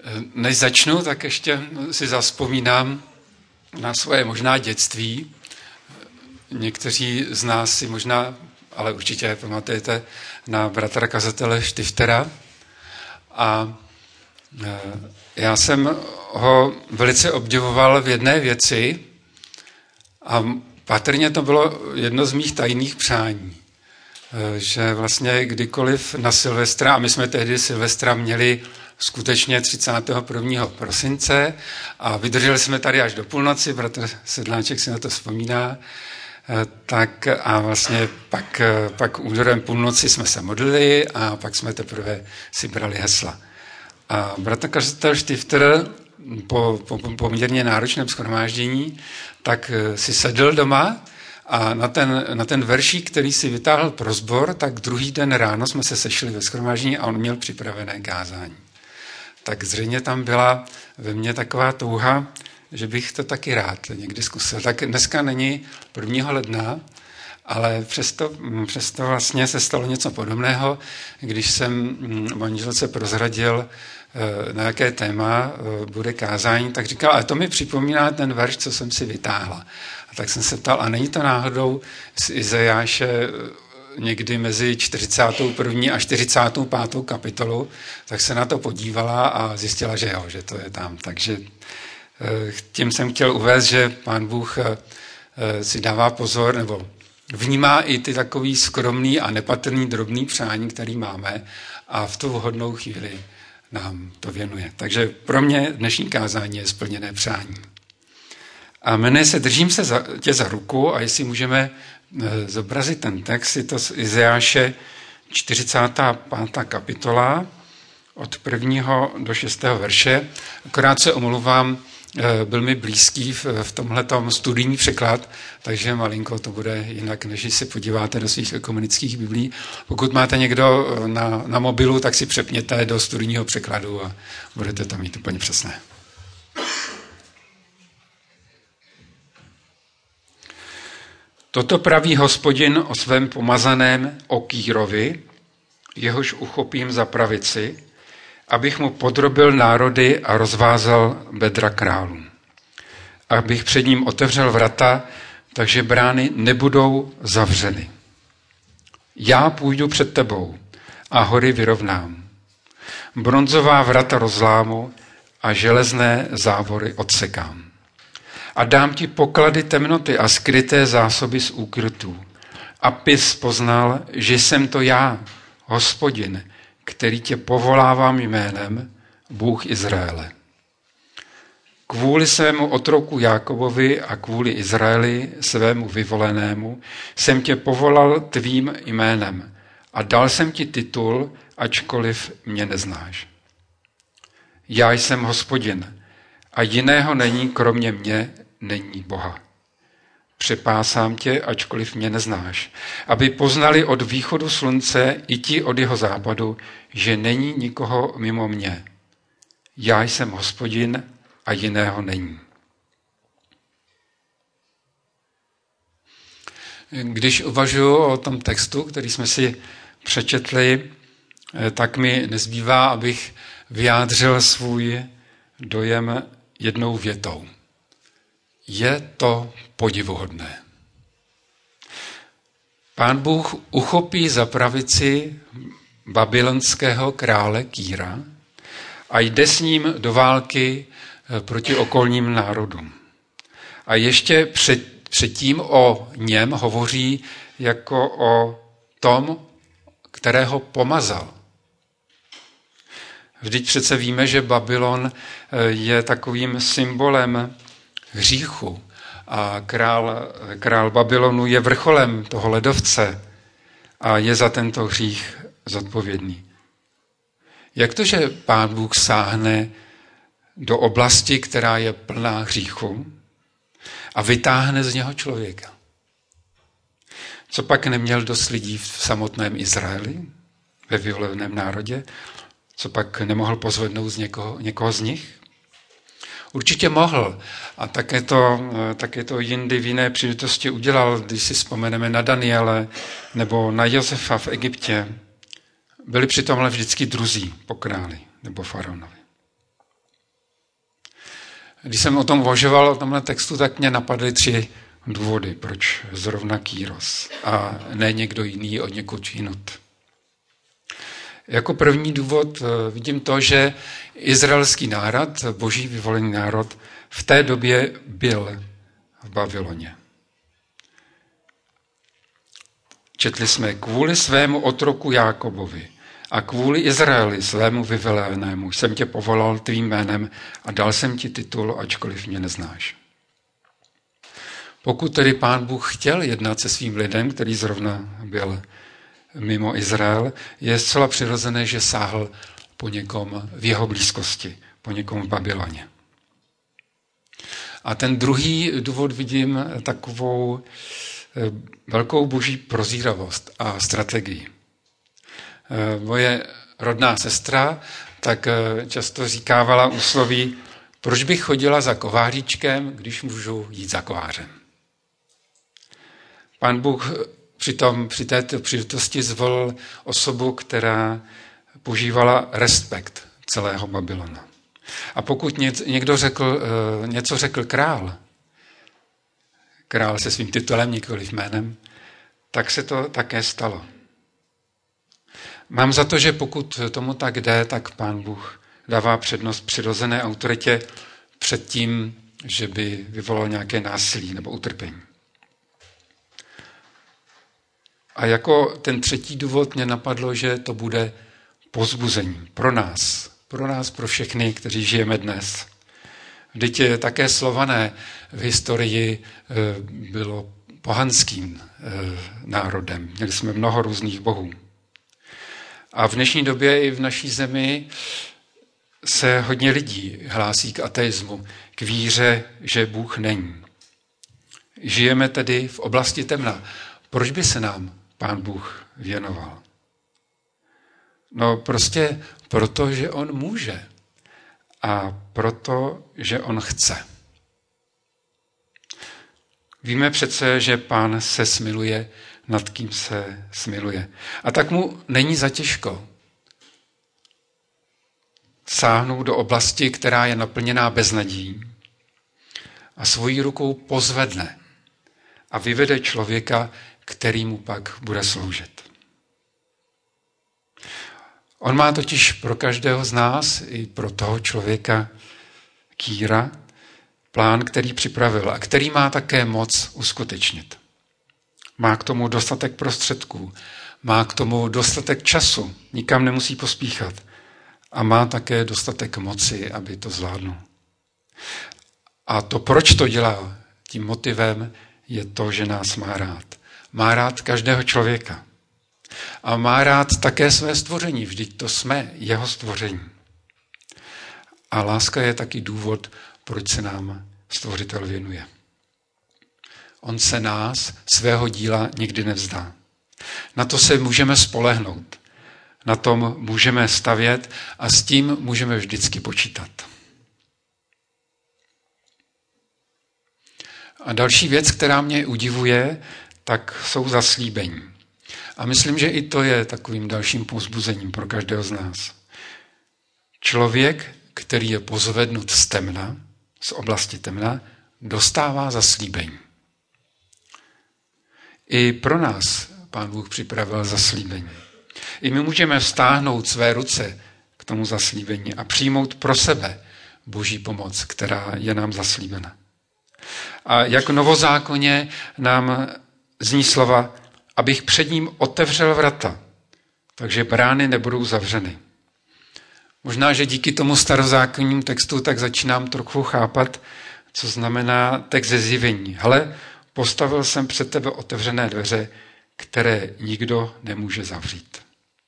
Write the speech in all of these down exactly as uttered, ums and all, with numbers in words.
Než začnu, tak ještě si zavzpomínám na svoje možná dětství. Někteří z nás si možná, ale určitě pamatujete na bratra kazatele Štiftera. A já jsem ho velice obdivoval v jedné věci a patrně to bylo jedno z mých tajných přání. Že vlastně kdykoliv na Silvestra, a my jsme tehdy Silvestra měli skutečně třicátého prvního prosince a vydrželi jsme tady až do půlnoci, bratr Sedláček si na to vzpomíná, tak a vlastně pak, pak údorem půlnoci jsme se modlili a pak jsme teprve si brali hesla. A bratr kazatel Štifter po, po poměrně náročném shromáždění tak si sedl doma a na ten, na ten veršík, který si vytáhl pro sbor, tak druhý den ráno jsme se sešli ve shromáždění a on měl připravené kázání. Tak zřejmě tam byla ve mně taková touha, že bych to taky rád někdy zkusil. Tak dneska není prvního ledna, ale přesto, přesto vlastně se stalo něco podobného, když jsem manželce prozradil, na jaké téma bude kázání, tak říkal, ale to mi připomíná ten verš, co jsem si vytáhla. A tak jsem se ptal, a není to náhodou z Izajáše někdy mezi čtyřicátou první a čtyřicátou pátou kapitolu, tak se na to podívala a zjistila, že jo, že to je tam. Takže tím jsem chtěl uvést, že Pán Bůh si dává pozor, nebo vnímá i ty takový skromný a nepatrný drobný přání, který máme a v tu vhodnou chvíli nám to věnuje. Takže pro mě dnešní kázání je splněné přání. A jmenuje se Držím se za, tě za ruku a jestli můžeme zobrazit ten text, je to z Izajáše čtyřicátá pátá kapitola od prvního do šestého verše. Akorát se omluvám, byl mi blízký v, v tomhletom studijní překlad, takže malinko to bude jinak, než si podíváte do svých ekumenických biblí. Pokud máte někdo na, na mobilu, tak si přepněte do studijního překladu a budete tam mít úplně přesné. Toto praví Hospodin o svém pomazaném, o Kýrovi, jehož uchopím za pravici, abych mu podrobil národy a rozvázal bedra králů. Abych před ním otevřel vrata, takže brány nebudou zavřeny. Já půjdu před tebou a hory vyrovnám. Bronzová vrata rozlámu a železné závory odsekám. A dám ti poklady temnoty a skryté zásoby z úkrytů. Abys poznal, že jsem to já, Hospodin, který tě povolávám jménem, Bůh Izraele. Kvůli svému otroku Jákobovi a kvůli Izraeli, svému vyvolenému, jsem tě povolal tvým jménem a dal jsem ti titul, ačkoliv mě neznáš. Já jsem Hospodin a jiného není, kromě mě není Boha. Přepásám tě, ačkoliv mě neznáš, aby poznali od východu slunce i ti od jeho západu, že není nikoho mimo mě. Já jsem Hospodin a jiného není. Když uvažuji o tom textu, který jsme si přečetli, tak mi nezbývá, abych vyjádřil svůj dojem jednou větou. Je to podivuhodné. Pán Bůh uchopí za pravici babylonského krále Kýra a jde s ním do války proti okolním národům. A ještě před, předtím o něm hovoří jako o tom, kterého pomazal. Vždyť přece víme, že Babylon je takovým symbolem hříchu a král, král Babylonu je vrcholem toho ledovce a je za tento hřích zodpovědný. Jak to, že Pán Bůh sáhne do oblasti, která je plná hříchu a vytáhne z něho člověka? Co pak neměl dost lidí v samotném Izraeli, ve vyvoleném národě? Co pak nemohl pozvednout z někoho, někoho z nich? Určitě mohl. A také to, také to jindy v jiné příležitosti udělal, když si vzpomeneme na Daniele nebo na Josefa v Egyptě. Byli přitom ale vždycky druzí po králi nebo faraonovi. Když jsem o tom uvažoval, o tomhle textu, tak mě napadly tři důvody, proč zrovna Kýros a ne někdo jiný od někud jinut. Jako první důvod vidím to, že izraelský národ, boží vyvolený národ, v té době byl v Babyloně. Četli jsme, kvůli svému otroku Jákobovi a kvůli Izraeli, svému vyvolenému, jsem tě povolal tvým jménem a dal jsem ti titul, ačkoliv mě neznáš. Pokud tedy Pán Bůh chtěl jednat se svým lidem, který zrovna byl mimo Izrael, je zcela přirozené, že sáhl po někom v jeho blízkosti, po někom v Babyloně. A ten druhý důvod vidím takovou velkou boží prozíravost a strategii. Moje rodná sestra tak často říkávala úsloví, proč bych chodila za kováříčkem, když můžu jít za kovářem. Pán Bůh přitom při této příležitosti zvolil osobu, která požívala respekt celého Babylona. A pokud někdo řekl, něco řekl král, král se svým titulem, nikoliv jménem, tak se to také stalo. Mám za to, že pokud tomu tak jde, tak Pán Bůh dává přednost přirozené autoritě před tím, že by vyvolal nějaké násilí nebo utrpení. A jako ten třetí důvod mě napadlo, že to bude povzbuzení pro nás, pro nás, pro všechny, kteří žijeme dnes. Vždyť je také Slované v historii bylo pohanským národem. Měli jsme mnoho různých bohů. A v dnešní době i v naší zemi se hodně lidí hlásí k ateismu, k víře, že Bůh není. Žijeme tedy v oblasti temna. Proč by se nám Pán Bůh věnoval? No prostě proto, že on může a proto, že on chce. Víme přece, že Pán se smiluje nad kým se smiluje. A tak mu není zatěžko sáhnout do oblasti, která je naplněná beznadějí a svojí rukou pozvedne a vyvede člověka, který mu pak bude sloužit. On má totiž pro každého z nás, i pro toho člověka Kýra, plán, který připravil a který má také moc uskutečnit. Má k tomu dostatek prostředků, má k tomu dostatek času, nikam nemusí pospíchat a má také dostatek moci, aby to zvládnul. A to, proč to dělá, tím motivem je to, že nás má rád. Má rád každého člověka. A má rád také své stvoření, vždyť to jsme jeho stvoření. A láska je taky důvod, proč se nám stvořitel věnuje. On se nás, svého díla, nikdy nevzdá. Na to se můžeme spolehnout. Na tom můžeme stavět a s tím můžeme vždycky počítat. A další věc, která mě udivuje, tak jsou zaslíbení. A myslím, že i to je takovým dalším povzbuzením pro každého z nás. Člověk, který je pozvednut z temna, z oblasti temna, dostává zaslíbení. I pro nás Pán Bůh připravil zaslíbení. I my můžeme vztáhnout své ruce k tomu zaslíbení a přijmout pro sebe Boží pomoc, která je nám zaslíbena. A jako novozákoně nám zní slova, abych před ním otevřel vrata, takže brány nebudou zavřeny. Možná, že díky tomu starozákonnímu textu tak začínám trochu chápat, co znamená text ze Zjevení. Hele, postavil jsem před tebe otevřené dveře, které nikdo nemůže zavřít.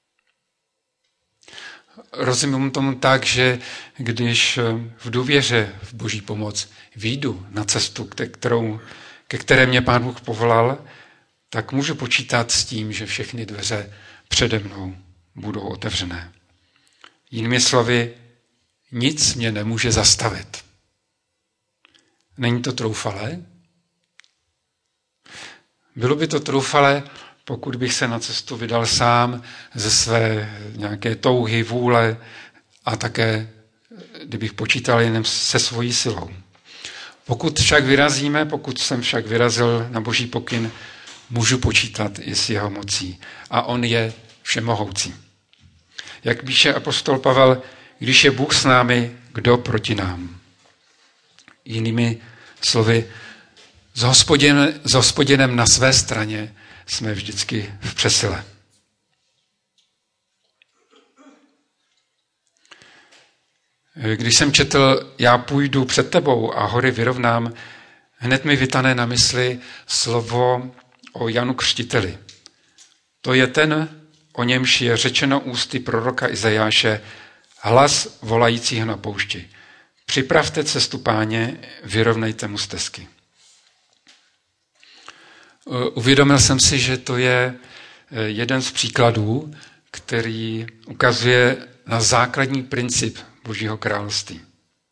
Rozumím tomu tak, že když v důvěře v Boží pomoc vyjdu na cestu, kterou, ke které mě Pán Bůh povolal, tak můžu počítat s tím, že všechny dveře přede mnou budou otevřené. Jinými slovy, nic mě nemůže zastavit. Není to troufalé? Bylo by to troufalé, pokud bych se na cestu vydal sám ze své nějaké touhy, vůle a také kdybych počítal jen se svojí silou. Pokud však vyrazíme, pokud jsem však vyrazil na Boží pokyn, můžu počítat i s jeho mocí. A on je všemohoucí. Jak píše apostol Pavel, když je Bůh s námi, kdo proti nám? Jinými slovy, s hospodinem, s hospodinem na své straně jsme vždycky v přesile. Když jsem četl, já půjdu před tebou a hory vyrovnám, hned mi vytane na mysli slovo o Janu Křtiteli. To je ten, o němž je řečeno ústy proroka Izajáše, hlas volajícího na poušti. Připravte cestu Páně, vyrovnejte mu stezky. Uvědomil jsem si, že to je jeden z příkladů, který ukazuje na základní princip Božího království.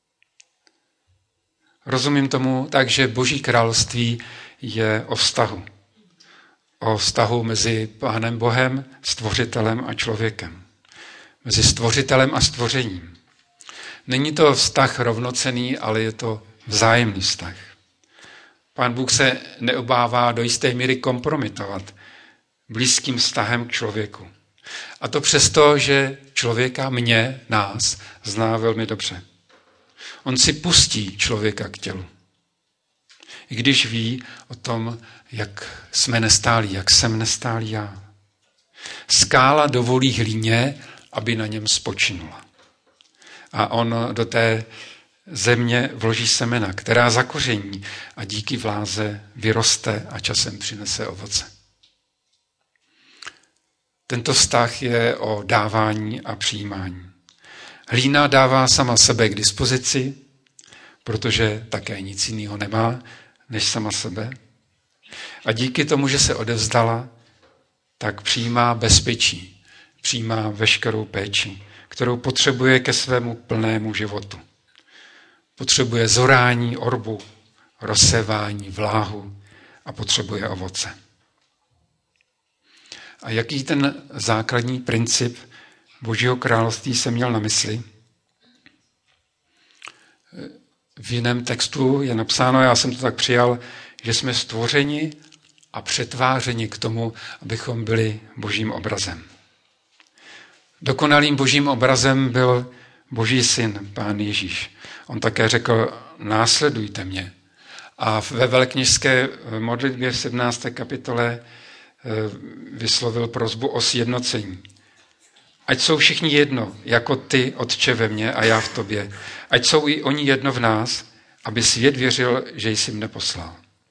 Rozumím tomu tak, že Boží království je o vztahu. O vztahu mezi Pánem Bohem, stvořitelem a člověkem. Mezi stvořitelem a stvořením. Není to vztah rovnocenný, ale je to vzájemný vztah. Pán Bůh se neobává do jisté míry kompromitovat blízkým vztahem k člověku. A to přesto, že člověka, mě, nás, zná velmi dobře. On si pustí člověka k tělu. I když ví o tom, jak jsme nestálí, jak jsem nestálý já. Skála dovolí hlíně, aby na něm spočinula. A on do té země vloží semena, která zakoření a díky vláze vyroste a časem přinese ovoce. Tento vztah je o dávání a přijímání. Hlína dává sama sebe k dispozici, protože také nic jiného nemá, než sama sebe. A díky tomu, že se odevzdala, tak přijímá bezpečí, přijímá veškerou péči, kterou potřebuje ke svému plnému životu. Potřebuje zorání, orbu, rozsévání, vláhu a potřebuje ovoce. A jaký ten základní princip Božího království se měl na mysli? V jiném textu je napsáno, já jsem to tak přijal, že jsme stvořeni a přetvářeni k tomu, abychom byli Božím obrazem. Dokonalým Božím obrazem byl Boží syn, Pán Ježíš. On také řekl, následujte mě. A ve velekněžské modlitbě v sedmnácté kapitole vyslovil prosbu o sjednocení. Ať jsou všichni jedno, jako ty, Otče, ve mně a já v tobě. Ať jsou i oni jedno v nás, aby svět věřil, že jsi mne poslal.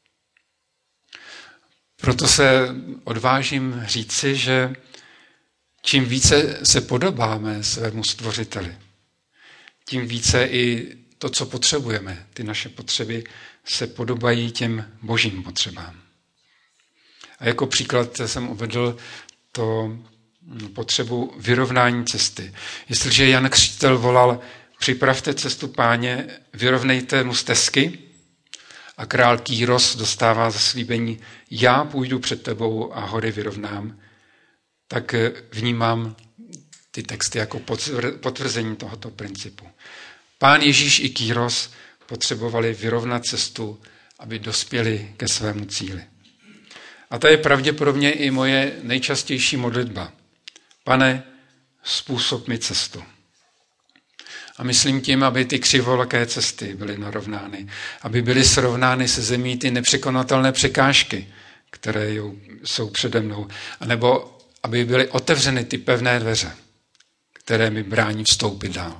Proto se odvážím říci, že čím více se podobáme svému stvořiteli, tím více i to, co potřebujeme, ty naše potřeby, se podobají těm božím potřebám. A jako příklad jsem uvedl to potřebu vyrovnání cesty. Jestliže Jan Křtitel volal, připravte cestu Páně, vyrovnejte mu stezky, a král Kýros dostává zaslíbení, já půjdu před tebou a hory vyrovnám, tak vnímám ty texty jako potvrzení tohoto principu. Pán Ježíš i Kýros potřebovali vyrovnat cestu, aby dospěli ke svému cíli. A to je pravděpodobně i moje nejčastější modlitba. Pane, způsob mi cestu. A myslím tím, aby ty křivolaké cesty byly narovnány, aby byly srovnány se zemí ty nepřekonatelné překážky, které jsou přede mnou, anebo aby byly otevřeny ty pevné dveře, které mi brání vstoupit dál.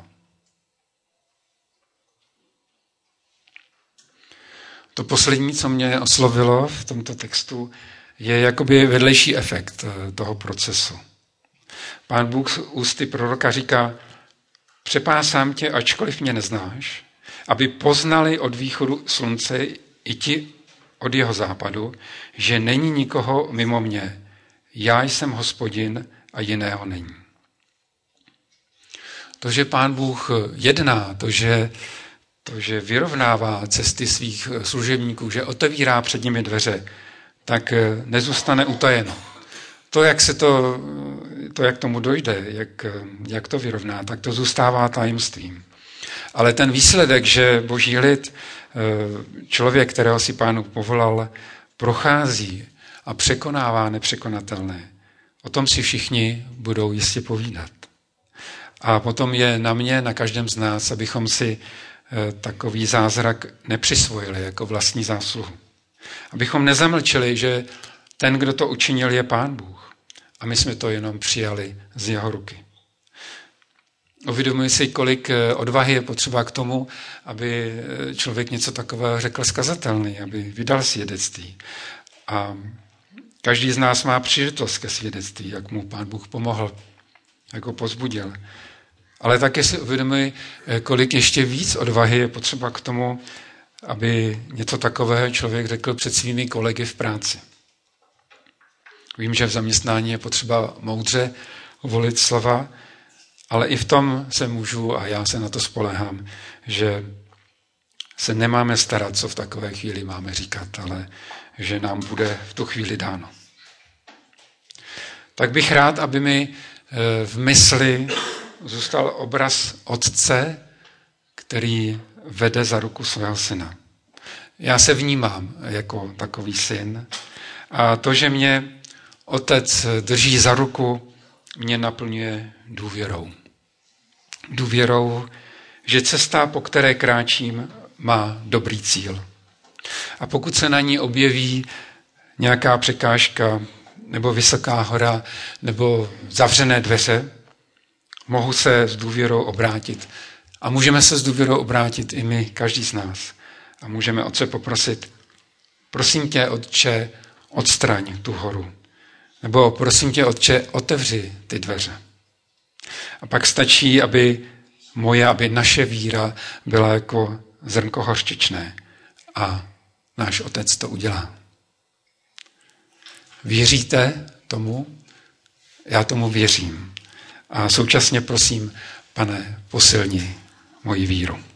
To poslední, co mě oslovilo v tomto textu, je jakoby vedlejší efekt toho procesu. Pán Bůh ústy proroka říká, přepásám tě, ačkoliv mě neznáš, aby poznali od východu slunce i ti od jeho západu, že není nikoho mimo mě. Já jsem Hospodin a jiného není. To, že Pán Bůh jedná, to, že, to, že vyrovnává cesty svých služebníků, že otevírá před nimi dveře, tak nezůstane utajeno. To, jak se to, to jak tomu dojde, jak, jak to vyrovná, tak to zůstává tajemstvím. Ale ten výsledek, že boží lid, člověk, kterého si Pán Bůh povolal, prochází a překonává nepřekonatelné, o tom si všichni budou jistě povídat. A potom je na mě, na každém z nás, abychom si takový zázrak nepřisvojili jako vlastní zásluhu. Abychom nezamlčeli, že ten, kdo to učinil, je Pán Bůh. A my jsme to jenom přijali z jeho ruky. Uvědomuji si, kolik odvahy je potřeba k tomu, aby člověk něco takového řekl zkazatelný, aby vydal svědectví. A každý z nás má příležitost ke svědectví, jak mu Pán Bůh pomohl, jak ho pozbudil. Ale také si uvědomuji, kolik ještě víc odvahy je potřeba k tomu, aby něco takového člověk řekl před svými kolegy v práci. Vím, že v zaměstnání je potřeba moudře volit slova, ale i v tom se můžu, a já se na to spoléhám, že se nemáme starat, co v takové chvíli máme říkat, ale že nám bude v tu chvíli dáno. Tak bych rád, aby mi v mysli zůstal obraz otce, který vede za ruku svého syna. Já se vnímám jako takový syn a to, že mě otec drží za ruku, mě naplňuje důvěrou. Důvěrou, že cesta, po které kráčím, má dobrý cíl. A pokud se na ní objeví nějaká překážka, nebo vysoká hora, nebo zavřené dveře, mohu se s důvěrou obrátit. A můžeme se s důvěrou obrátit i my, každý z nás. A můžeme Otce poprosit, prosím tě, Otče, odstraň tu horu. Nebo prosím tě, Otče, otevři ty dveře. A pak stačí, aby moje, aby naše víra byla jako zrnko hořčičné. A náš Otec to udělá. Věříte tomu? Já tomu věřím. A současně prosím, Pane, posilni moji víru.